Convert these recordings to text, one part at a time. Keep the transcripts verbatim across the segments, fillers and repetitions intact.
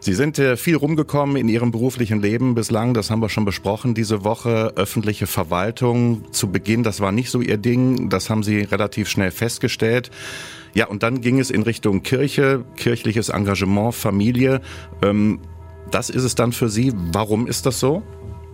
Sie sind äh, viel rumgekommen in Ihrem beruflichen Leben bislang, das haben wir schon besprochen diese Woche. Öffentliche Verwaltung zu Beginn, das war nicht so Ihr Ding, das haben Sie relativ schnell festgestellt. Ja, und dann ging es in Richtung Kirche, kirchliches Engagement, Familie. Ähm, das ist es dann für Sie. Warum ist das so?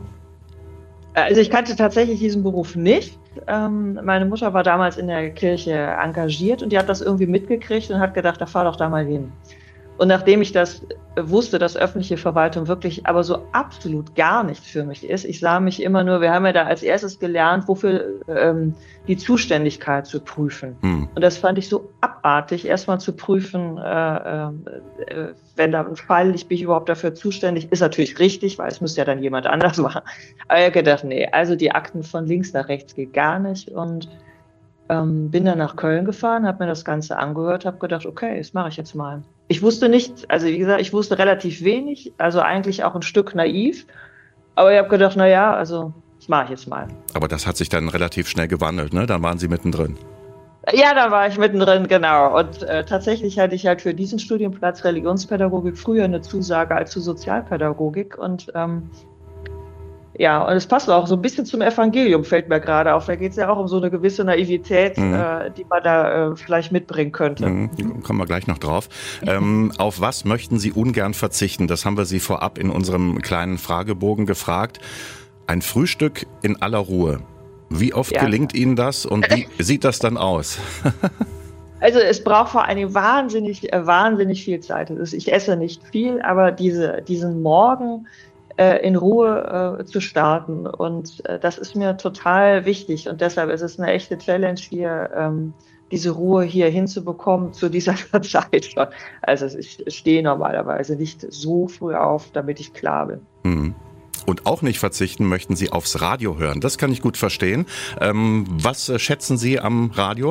Also ich kannte tatsächlich diesen Beruf nicht. Ähm, meine Mutter war damals in der Kirche engagiert und die hat das irgendwie mitgekriegt und hat gedacht, da fahr doch da mal hin. Und nachdem ich das wusste, dass öffentliche Verwaltung wirklich aber so absolut gar nichts für mich ist, ich sah mich immer nur, wir haben ja da als erstes gelernt, wofür ähm, die Zuständigkeit zu prüfen. Hm. Und das fand ich so abartig, erstmal zu prüfen, äh, äh, wenn da ein Fall liegt, bin ich überhaupt dafür zuständig, ist natürlich richtig, weil es müsste ja dann jemand anders machen. Aber ich habe gedacht, nee, also die Akten von links nach rechts geht gar nicht und ähm, bin dann nach Köln gefahren, habe mir das Ganze angehört, habe gedacht, okay, das mache ich jetzt mal. Ich wusste nicht, also wie gesagt, ich wusste relativ wenig, also eigentlich auch ein Stück naiv, aber ich habe gedacht, na ja, also das mache ich jetzt mal. Aber das hat sich dann relativ schnell gewandelt, ne? Dann waren Sie mittendrin. Ja, da war ich mittendrin, genau. Und äh, tatsächlich hatte ich halt für diesen Studienplatz Religionspädagogik früher eine Zusage als zu Sozialpädagogik und ähm, ja, und es passt auch so ein bisschen zum Evangelium, fällt mir gerade auf. Da geht es ja auch um so eine gewisse Naivität, mhm. äh, die man da äh, vielleicht mitbringen könnte. Mhm. Kommen wir gleich noch drauf. ähm, auf was möchten Sie ungern verzichten? Das haben wir Sie vorab in unserem kleinen Fragebogen gefragt. Ein Frühstück in aller Ruhe. Wie oft ja. gelingt Ihnen das und wie sieht das dann aus? Also es braucht vor allem wahnsinnig, äh, wahnsinnig viel Zeit. Also ich esse nicht viel, aber diese, diesen Morgen in Ruhe äh, zu starten und äh, das ist mir total wichtig und deshalb ist es eine echte Challenge hier, ähm, diese Ruhe hier hinzubekommen zu dieser Zeit schon. Also ich stehe normalerweise nicht so früh auf, damit ich klar bin. Mhm. Und auch nicht verzichten möchten Sie aufs Radio hören. Das kann ich gut verstehen. Ähm, was äh, schätzen Sie am Radio?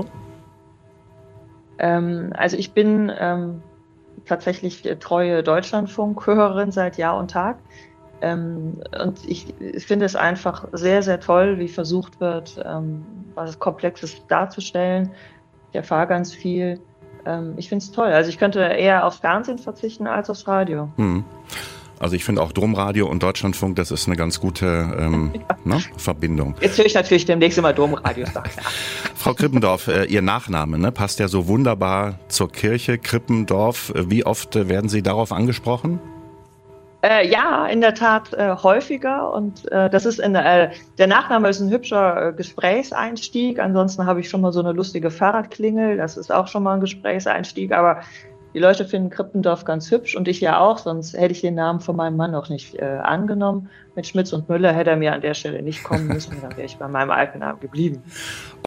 Ähm, also ich bin ähm, tatsächlich treue Deutschlandfunk-Hörerin seit Jahr und Tag. Ähm, und ich, ich finde es einfach sehr, sehr toll, wie versucht wird, ähm, was Komplexes darzustellen. Ich erfahre ganz viel. Ähm, ich finde es toll. Also ich könnte eher aufs Fernsehen verzichten als aufs Radio. Hm. Also ich finde auch Domradio und Deutschlandfunk, das ist eine ganz gute ähm, ja. ne, Verbindung. Jetzt höre ich natürlich demnächst immer Domradio sagen. Ja. Frau Krippendorf, äh, Ihr Nachname ne, passt ja so wunderbar zur Kirche, Krippendorf. Wie oft äh, werden Sie darauf angesprochen? Äh, ja, in der Tat äh, häufiger und äh, das ist in, äh, der Nachname ist ein hübscher äh, Gesprächseinstieg. Ansonsten habe ich schon mal so eine lustige Fahrradklingel, das ist auch schon mal ein Gesprächseinstieg, aber die Leute finden Krippendorf ganz hübsch und ich ja auch, sonst hätte ich den Namen von meinem Mann auch nicht äh, angenommen. Mit Schmitz und Müller hätte er mir an der Stelle nicht kommen müssen, dann wäre ich bei meinem alten Namen geblieben.